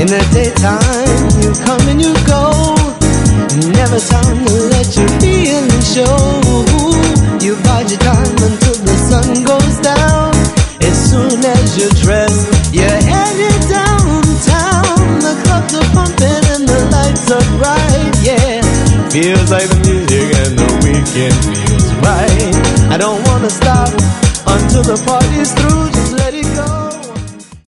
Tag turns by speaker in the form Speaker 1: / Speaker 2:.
Speaker 1: In the daytime, you come and you go. Never time to let your feelings show. You bide your time until the sun goes down. As soon as you're dressed, you're headed downtown. The clubs are pumping and the lights are bright, yeah. Feels like the music and the weekend feels right. I don't wanna stop until the party's through.